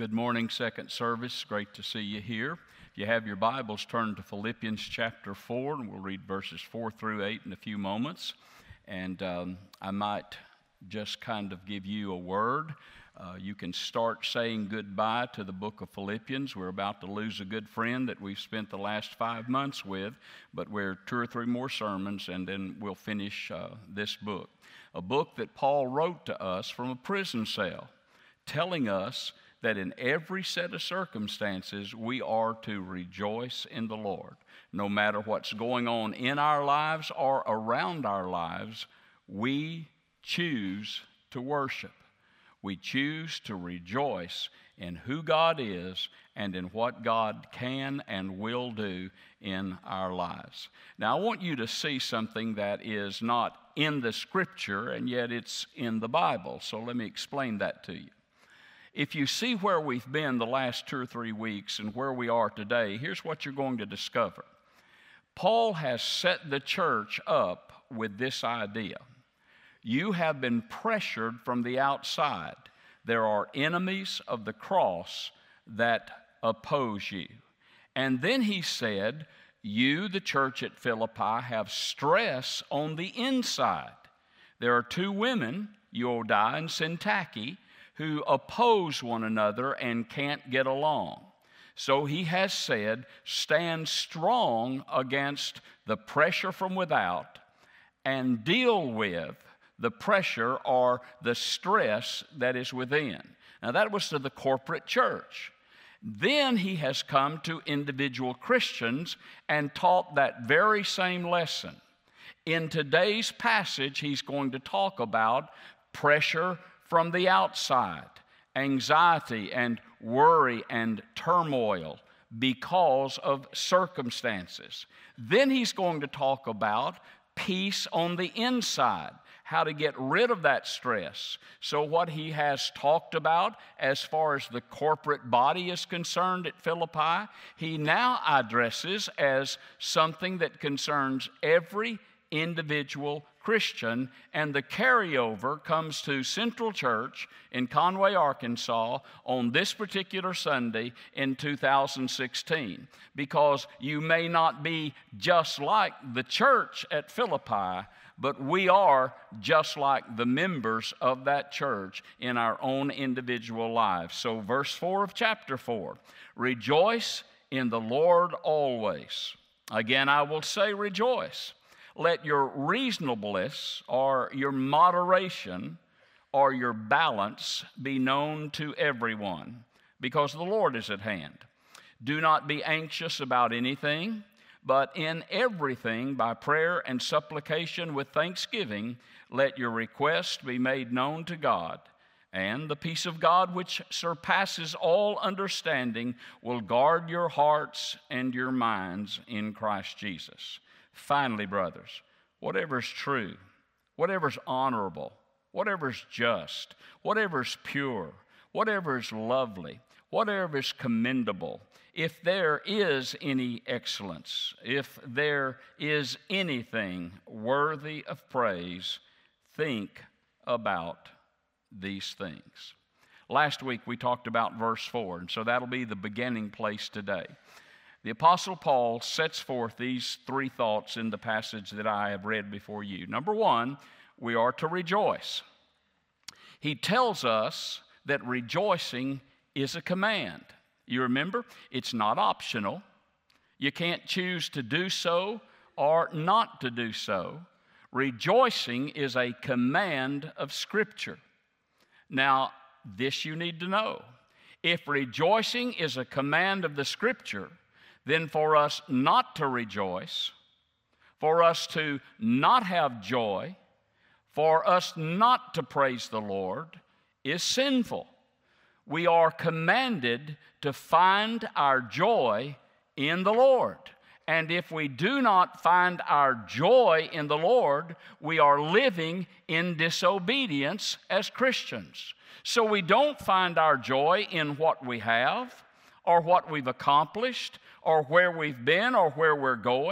Good morning, second service. Great to see you here. If you have your Bibles, turn to Philippians chapter 4, and we'll read verses 4 through 8 in a few moments. And I might just kind of give you a word. You can start saying goodbye to the book of Philippians. We're about to lose a good friend that we've spent the last 5 months with, but we're 2 or 3 more sermons, and then we'll finish this book. A book that Paul wrote to us from a prison cell, telling us that in every set of circumstances, we are to rejoice in the Lord. No matter what's going on in our lives or around our lives, we choose to worship. We choose to rejoice in who God is and in what God can and will do in our lives. Now, I want you to see something that is not in the Scripture, and yet it's in the Bible. So let me explain that to you. If you see where we've been the last 2 or 3 weeks and where we are today, here's what you're going to discover. Paul has set the church up with this idea. You have been pressured from the outside. There are enemies of the cross that oppose you. And then he said, you, the church at Philippi, have stress on the inside. There are 2 women, Euodia and Syntyche, who oppose one another and can't get along. So he has said, stand strong against the pressure from without and deal with the pressure or the stress that is within. Now that was to the corporate church. Then he has come to individual Christians and taught that very same lesson. In today's passage, he's going to talk about pressure from the outside, anxiety and worry and turmoil because of circumstances. Then he's going to talk about peace on the inside, how to get rid of that stress. So what he has talked about as far as the corporate body is concerned at Philippi, he now addresses as something that concerns every individual Christian, and the carryover comes to Central Church in Conway, Arkansas on this particular Sunday in 2016, because you may not be just like the church at Philippi, but we are just like the members of that church in our own individual lives. So verse 4 of chapter 4, rejoice in the Lord always. Again, I will say rejoice. Let your reasonableness or your moderation or your balance be known to everyone, because the Lord is at hand. Do not be anxious about anything, but in everything by prayer and supplication with thanksgiving, let your requests be made known to God. And the peace of God, which surpasses all understanding, will guard your hearts and your minds in Christ Jesus. Finally, brothers, whatever's true, whatever's honorable, whatever's just, whatever's pure, whatever's lovely, whatever's commendable, if there is any excellence, if there is anything worthy of praise, think about these things. Last week we talked about verse 4, and so that'll be the beginning place today. The Apostle Paul sets forth these 3 thoughts in the passage that I have read before you. Number 1, we are to rejoice. He tells us that rejoicing is a command. You remember, it's not optional. You can't choose to do so or not to do so. Rejoicing is a command of Scripture. Now, this you need to know. If rejoicing is a command of the Scripture, then for us not to rejoice, for us to not have joy, for us not to praise the Lord is sinful. We are commanded to find our joy in the Lord. And if we do not find our joy in the Lord, we are living in disobedience as Christians. So we don't find our joy in what we have or what we've accomplished or where we've been or where we're going.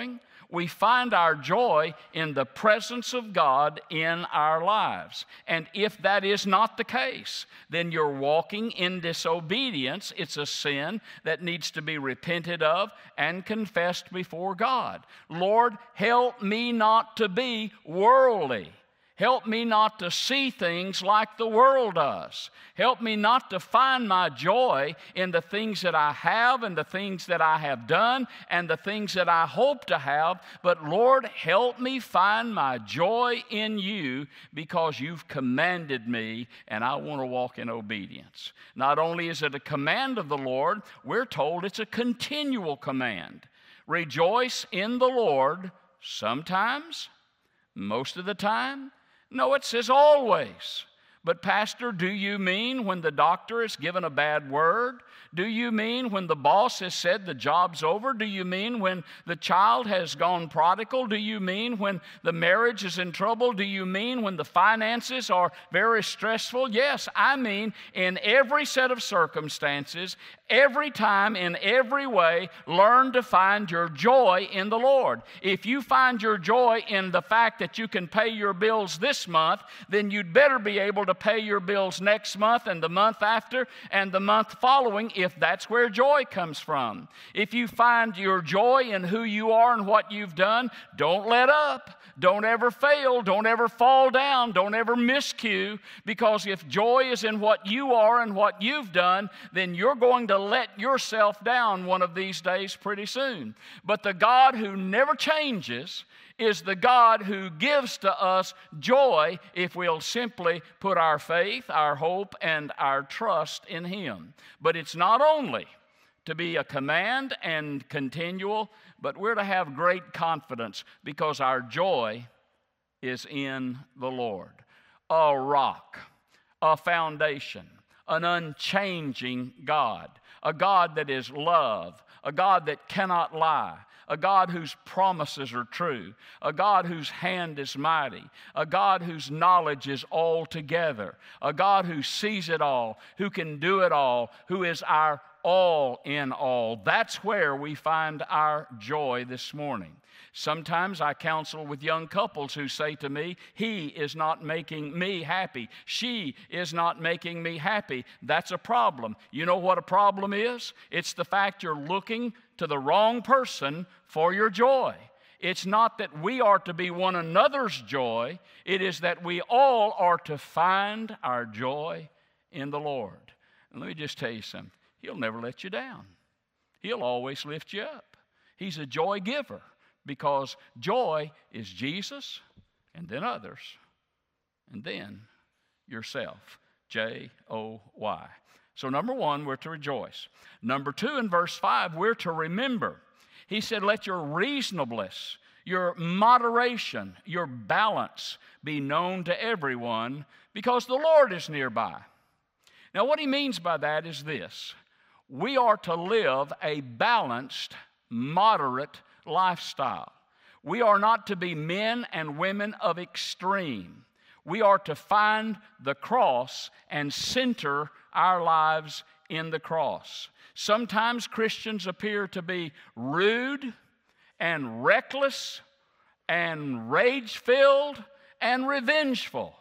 We find our joy in the presence of God in our lives. And if that is not the case, then you're walking in disobedience. It's a sin that needs to be repented of and confessed before God. Lord, help me not to be worldly. Help me not to see things like the world does. Help me not to find my joy in the things that I have and the things that I have done and the things that I hope to have. But Lord, help me find my joy in you because you've commanded me and I want to walk in obedience. Not only is it a command of the Lord, we're told it's a continual command. Rejoice in the Lord sometimes, most of the time. No, it says always. But Pastor, do you mean when the doctor has given a bad word? Do you mean when the boss has said the job's over? Do you mean when the child has gone prodigal? Do you mean when the marriage is in trouble? Do you mean when the finances are very stressful? Yes, I mean in every set of circumstances, every time, in every way, learn to find your joy in the Lord. If you find your joy in the fact that you can pay your bills this month, then you'd better be able to pay your bills next month and the month after and the month following if that's where joy comes from. If you find your joy in who you are and what you've done, don't let up. Don't ever fail. Don't ever fall down. Don't ever miscue, because if joy is in what you are and what you've done, then you're going to let yourself down one of these days pretty soon. But the God who never changes is the God who gives to us joy if we'll simply put our faith, our hope, and our trust in Him. But it's not only to be a command and continual, but we're to have great confidence because our joy is in the Lord. A rock, a foundation, an unchanging God, a God that is love, a God that cannot lie, a God whose promises are true, a God whose hand is mighty, a God whose knowledge is altogether, a God who sees it all, who can do it all, who is our all in all. That's where we find our joy this morning. Sometimes I counsel with young couples who say to me, he is not making me happy. She is not making me happy. That's a problem. You know what a problem is? It's the fact you're looking to the wrong person for your joy. It's not that we are to be one another's joy. It is that we all are to find our joy in the Lord. And let me just tell you something. He'll never let you down. He'll always lift you up. He's a joy giver because joy is Jesus and then others and then yourself. J-O-Y. So number one, we're to rejoice. Number two, in verse 5, we're to remember. He said, let your reasonableness, your moderation, your balance be known to everyone because the Lord is nearby. Now, what he means by that is this. We are to live a balanced, moderate lifestyle. We are not to be men and women of extreme. We are to find the cross and center our lives in the cross. Sometimes Christians appear to be rude and reckless and rage-filled and revengeful.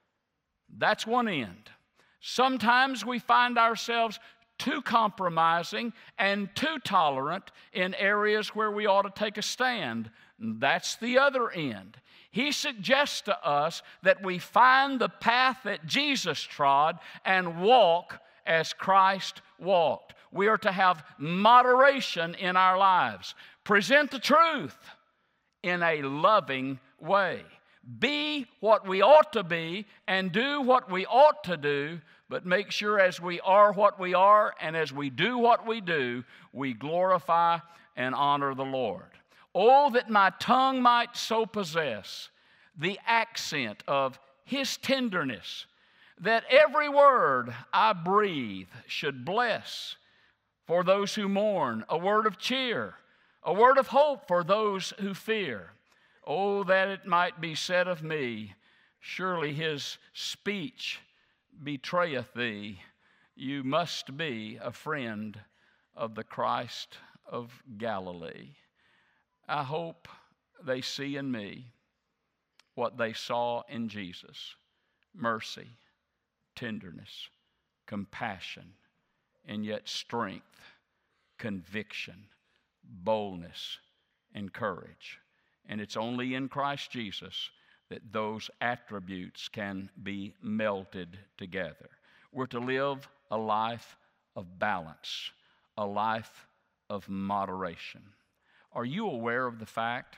That's one end. Sometimes we find ourselves too compromising and too tolerant in areas where we ought to take a stand. That's the other end. He suggests to us that we find the path that Jesus trod and walk as Christ walked. We are to have moderation in our lives. Present the truth in a loving way. Be what we ought to be and do what we ought to do, but make sure as we are what we are and as we do what we do, we glorify and honor the Lord. Oh, that my tongue might so possess the accent of His tenderness, that every word I breathe should bless for those who mourn, a word of cheer, a word of hope for those who fear. Oh, that it might be said of me, surely His speech betrayeth thee. You must be a friend of the Christ of Galilee. I hope they see in me what they saw in Jesus: mercy, tenderness, compassion, and yet strength, conviction, boldness, and courage. And it's only in Christ Jesus that those attributes can be melded together. We're to live a life of balance, a life of moderation. Are you aware of the fact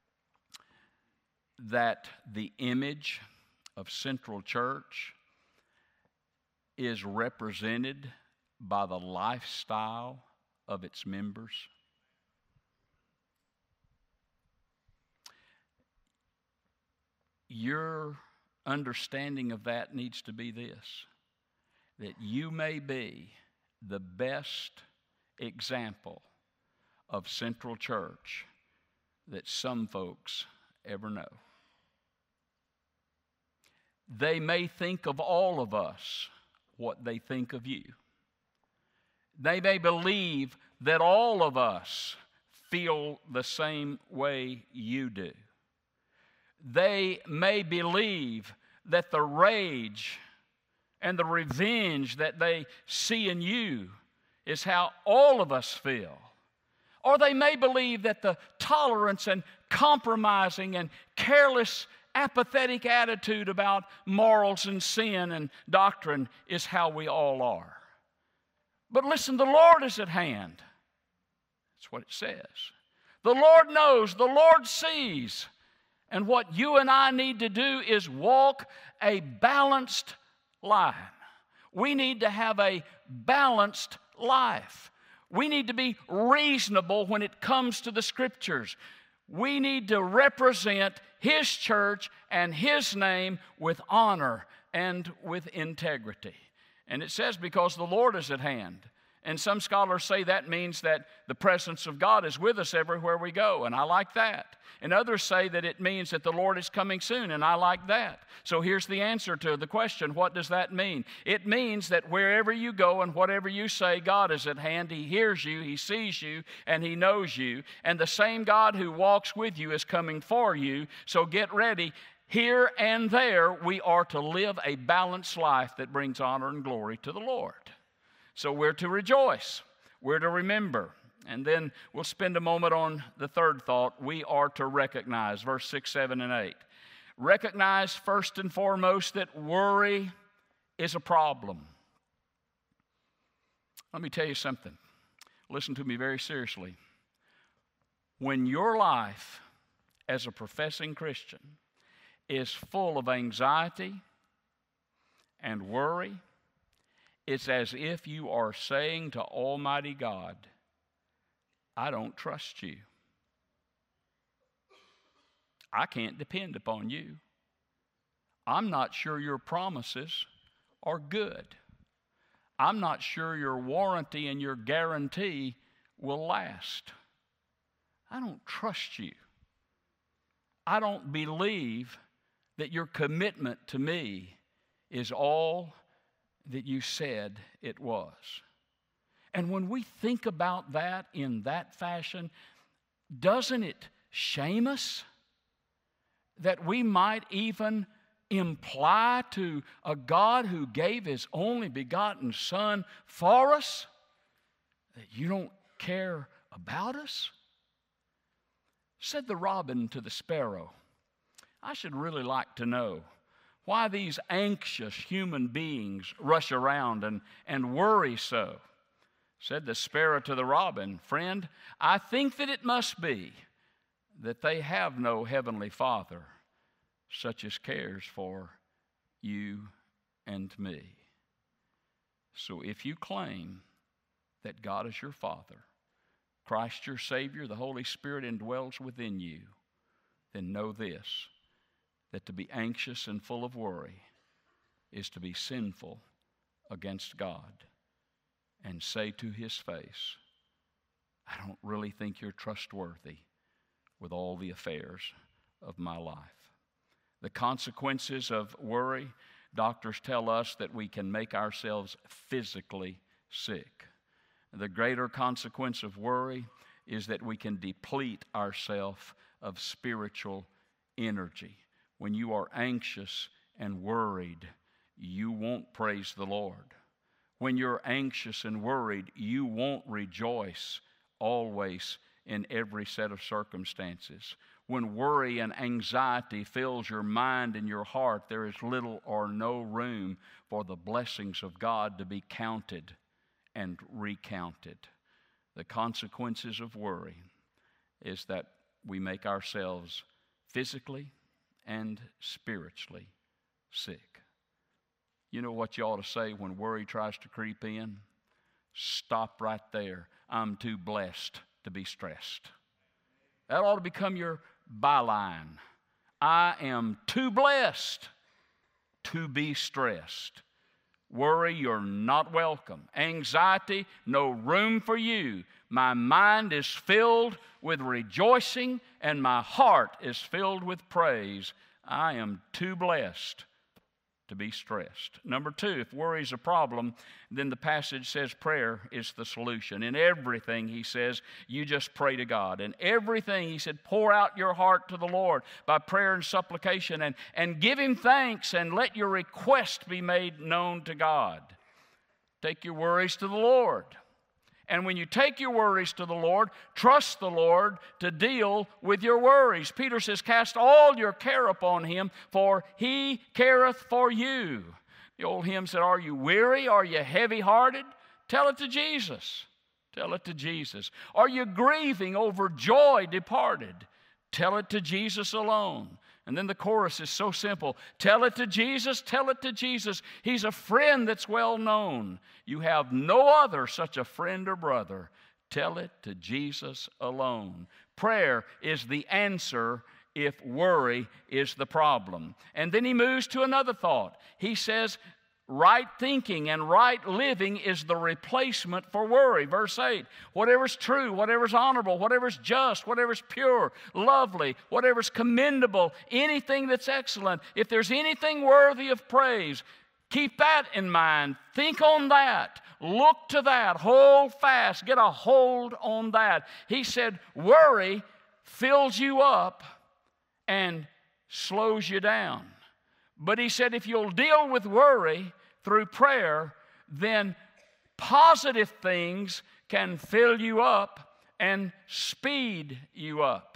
that the image of Central Church is represented by the lifestyle of its members? Your understanding of that needs to be this: that you may be the best example of Central Church that some folks ever know. They may think of all of us what they think of you. They may believe that all of us feel the same way you do. They may believe that the rage and the revenge that they see in you is how all of us feel. Or they may believe that the tolerance and compromising and careless, apathetic attitude about morals and sin and doctrine is how we all are. But listen, the Lord is at hand. That's what it says. The Lord knows, the Lord sees. And what you and I need to do is walk a balanced life. We need to have a balanced life. We need to be reasonable when it comes to the Scriptures. We need to represent His church and His name with honor and with integrity. And it says because the Lord is at hand. And some scholars say that means that the presence of God is with us everywhere we go, and I like that. And others say that it means that the Lord is coming soon, and I like that. So here's the answer to the question: what does that mean? It means that wherever you go and whatever you say, God is at hand. He hears you, He sees you, and He knows you. And the same God who walks with you is coming for you, so get ready. Here and there, we are to live a balanced life that brings honor and glory to the Lord. So we're to rejoice. We're to remember. And then we'll spend a moment on the third thought. We are to recognize. Verse 6, 7, and 8. Recognize first and foremost that worry is a problem. Let me tell you something. Listen to me very seriously. When your life as a professing Christian is full of anxiety and worry, it's as if you are saying to Almighty God, I don't trust you. I can't depend upon you. I'm not sure your promises are good. I'm not sure your warranty and your guarantee will last. I don't trust you. I don't believe that your commitment to me is all that you said it was. And when we think about that in that fashion, doesn't it shame us that we might even imply to a God who gave His only begotten Son for us that you don't care about us? Said the robin to the sparrow, I should really like to know why these anxious human beings rush around and worry so. Said the sparrow to the robin, friend, I think that it must be that they have no heavenly Father such as cares for you and me. So if you claim that God is your Father, Christ your Savior, the Holy Spirit indwells within you, then know this, that to be anxious and full of worry is to be sinful against God and say to His face, I don't really think you're trustworthy with all the affairs of my life. The consequences of worry, doctors tell us that we can make ourselves physically sick. The greater consequence of worry is that we can deplete ourselves of spiritual energy. When you are anxious and worried, you won't praise the Lord. When you're anxious and worried, you won't rejoice always in every set of circumstances. When worry and anxiety fills your mind and your heart, there is little or no room for the blessings of God to be counted and recounted. The consequences of worry is that we make ourselves physically and spiritually sick. You know what you ought to say when worry tries to creep in? Stop right there. I'm too blessed to be stressed. That ought to become your byline. I am too blessed to be stressed. Worry, you're not welcome. Anxiety, no room for you. My mind is filled with rejoicing and my heart is filled with praise. I am too blessed to be stressed. Number two, if worry is a problem, then the passage says prayer is the solution. In everything, he says, you just pray to God. In everything, he said, pour out your heart to the Lord by prayer and supplication and give him thanks and let your request be made known to God. Take your worries to the Lord. And when you take your worries to the Lord, trust the Lord to deal with your worries. Peter says, cast all your care upon him, for he careth for you. The old hymn said, are you weary? Are you heavy-hearted? Tell it to Jesus. Tell it to Jesus. Are you grieving over joy departed? Tell it to Jesus alone. And then the chorus is so simple. Tell it to Jesus, tell it to Jesus. He's a friend that's well known. You have no other such a friend or brother. Tell it to Jesus alone. Prayer is the answer if worry is the problem. And then he moves to another thought. He says, right thinking and right living is the replacement for worry. Verse 8, whatever's true, whatever's honorable, whatever's just, whatever's pure, lovely, whatever's commendable, anything that's excellent, if there's anything worthy of praise, keep that in mind. Think on that. Look to that. Hold fast. Get a hold on that. He said, worry fills you up and slows you down. But he said, if you'll deal with worry through prayer, then positive things can fill you up and speed you up.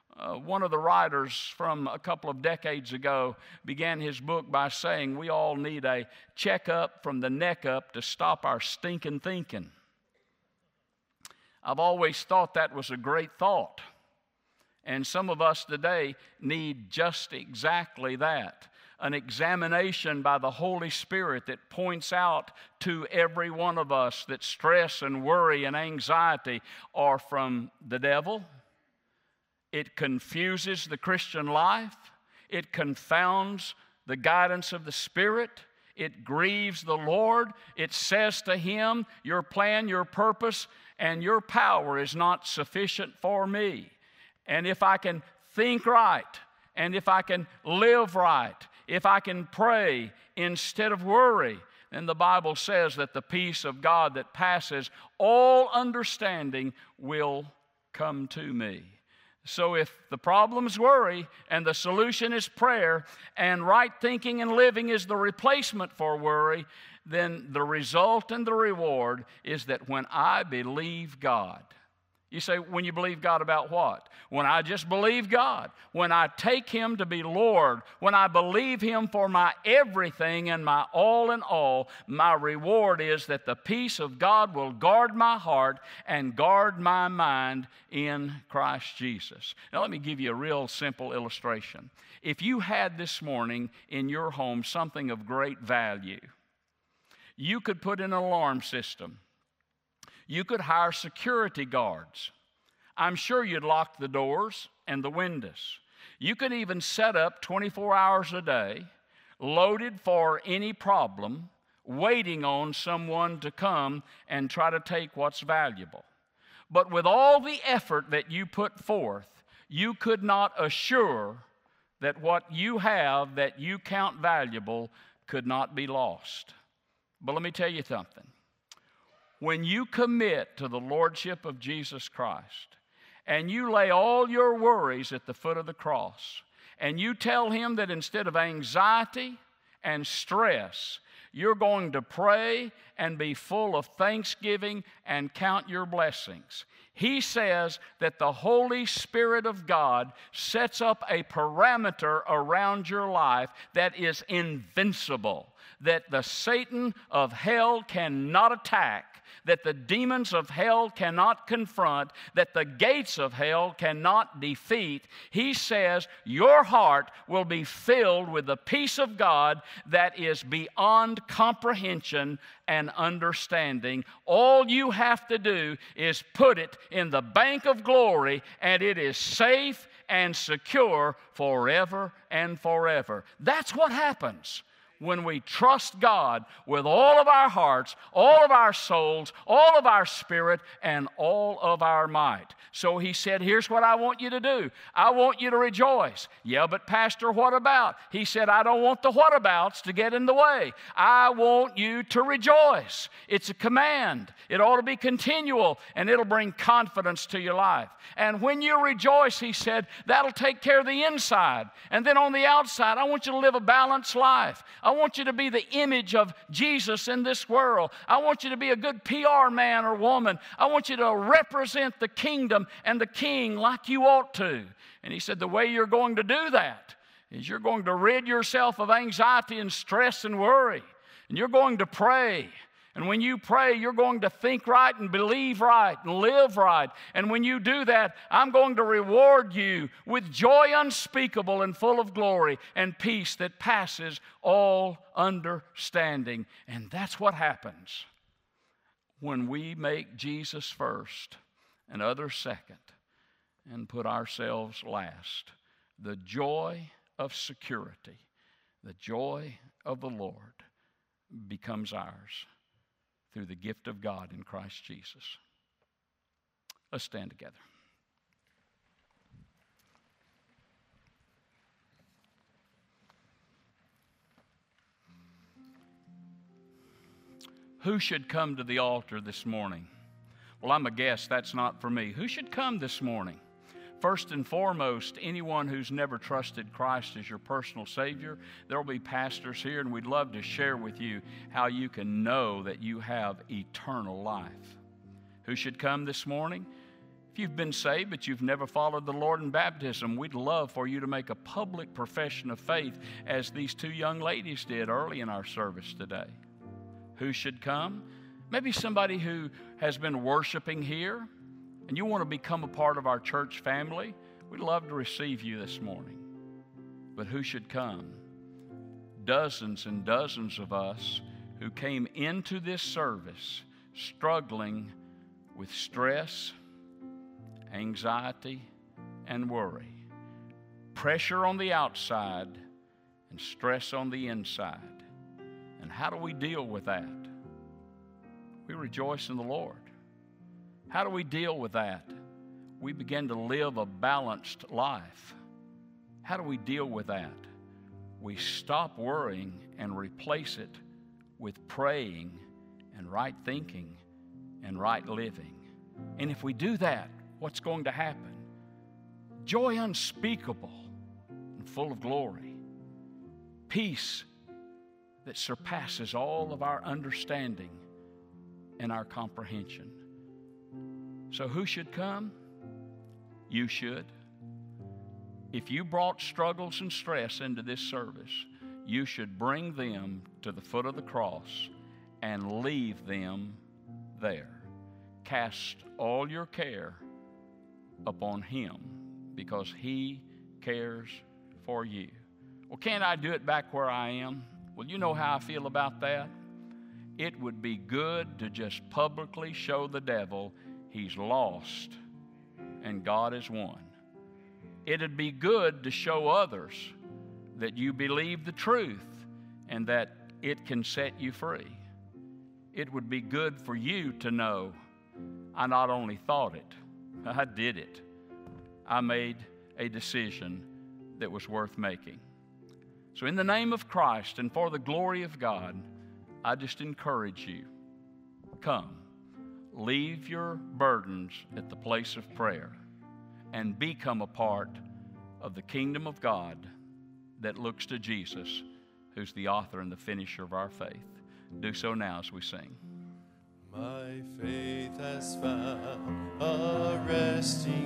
One of the writers from a couple of decades ago began his book by saying we all need a checkup from the neck up to stop our stinking thinking. I've always thought that was a great thought. And some of us today need just exactly that. An examination by the Holy Spirit that points out to every one of us that stress and worry and anxiety are from the devil. It confuses the Christian life. It confounds the guidance of the Spirit. It grieves the Lord. It says to him, your plan, your purpose, and your power is not sufficient for me. And if I can think right, and if I can live right, if I can pray instead of worry, then the Bible says that the peace of God that passes all understanding will come to me. So if the problem's worry and the solution is prayer and right thinking and living is the replacement for worry, then the result and the reward is that when I believe God. You say, when you believe God about what? When I just believe God. When I take him to be Lord. When I believe him for my everything and my all in all, my reward is that the peace of God will guard my heart and guard my mind in Christ Jesus. Now let me give you a real simple illustration. If you had this morning in your home something of great value, you could put in an alarm system. You could hire security guards. I'm sure you'd lock the doors and the windows. You could even set up 24 hours a day, loaded for any problem, waiting on someone to come and try to take what's valuable. But with all the effort that you put forth, you could not assure that what you have that you count valuable could not be lost. But let me tell you something. When you commit to the Lordship of Jesus Christ and you lay all your worries at the foot of the cross, and you tell Him that instead of anxiety and stress, you're going to pray and be full of thanksgiving and count your blessings. He says that the Holy Spirit of God sets up a parameter around your life that is invincible, that the Satan of hell cannot attack, that the demons of hell cannot confront, that the gates of hell cannot defeat. He says your heart will be filled with the peace of God that is beyond comprehension and understanding. All you have to do is put it in the bank of glory, and it is safe and secure forever and forever. That's what happens when we trust God with all of our hearts, all of our souls, all of our spirit, and all of our might. So He said, here's what I want you to do. I want you to rejoice. Yeah, but Pastor, what about? He said, I don't want the whatabouts to get in the way. I want you to rejoice. It's a command. It ought to be continual, and it'll bring confidence to your life. And when you rejoice, He said, that'll take care of the inside. And then on the outside, I want you to live a balanced life. I want you to be the image of Jesus in this world. I want you to be a good PR man or woman. I want you to represent the kingdom and the king like you ought to. And He said the way you're going to do that is you're going to rid yourself of anxiety and stress and worry. And you're going to pray. And when you pray, you're going to think right and believe right and live right. And when you do that, I'm going to reward you with joy unspeakable and full of glory and peace that passes all understanding. And that's what happens when we make Jesus first and others second and put ourselves last. The joy of security, the joy of the Lord becomes ours through the gift of God in Christ Jesus. Let's stand together. Who should come to the altar this morning? Well, I'm a guest. That's not for me. Who should come this morning? First and foremost, anyone who's never trusted Christ as your personal Savior. There will be pastors here, and we'd love to share with you how you can know that you have eternal life. Who should come this morning? If you've been saved but you've never followed the Lord in baptism, we'd love for you to make a public profession of faith as these two young ladies did early in our service today. Who should come? Maybe somebody who has been worshiping here, and you want to become a part of our church family. We'd love to receive you this morning. But who should come? Dozens and dozens of us who came into this service struggling with stress, anxiety, and worry. Pressure on the outside and stress on the inside. And how do we deal with that? We rejoice in the Lord. How do we deal with that? We begin to live a balanced life. How do we deal with that? We stop worrying and replace it with praying and right thinking and right living. And if we do that, what's going to happen? Joy unspeakable and full of glory. Peace that surpasses all of our understanding and our comprehension. So who should come? You should. If you brought struggles and stress into this service, you should bring them to the foot of the cross and leave them there. Cast all your care upon Him because He cares for you. Well, can't I do it back where I am? Well, you know how I feel about that. It would be good to just publicly show the devil he's lost and God is won. It'd be good to show others that you believe the truth and that it can set you free. It would be good for you to know, I not only thought it, I did it. I made a decision that was worth making. So in the name of Christ and for the glory of God, I just encourage you, come. Leave your burdens at the place of prayer and become a part of the kingdom of God that looks to Jesus, who's the author and the finisher of our faith. Do so now as we sing. My faith has found a resting